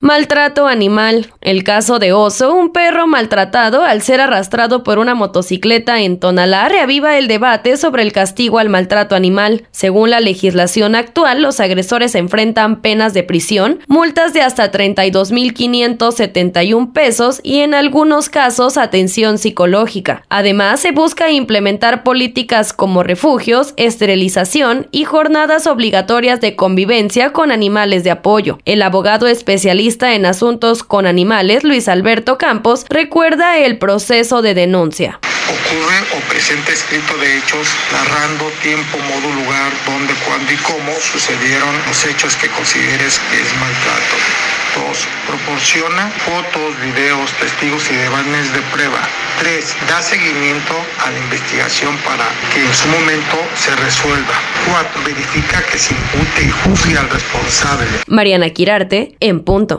Maltrato animal. El caso de Oso, un perro maltratado al ser arrastrado por una motocicleta en Tonalá, reaviva el debate sobre el castigo al maltrato animal. Según la legislación actual, los agresores enfrentan penas de prisión, multas de hasta 32,571 pesos y en algunos casos atención psicológica. Además, se busca implementar políticas como refugios, esterilización y jornadas obligatorias de convivencia con animales de apoyo. El abogado especialista en asuntos con animales, Luis Alberto Campos, recuerda el proceso de denuncia. Ocurre o presenta escrito de hechos narrando tiempo, modo, lugar, dónde, cuándo y cómo sucedieron los hechos que consideres que es maltrato. 2. Proporciona fotos, videos, testigos y devannes de prueba. 3. Da seguimiento a la investigación para que en su momento se resuelva. 4. Verifica que se impute y juzgue al responsable. Mariana Quirarte, En Punto.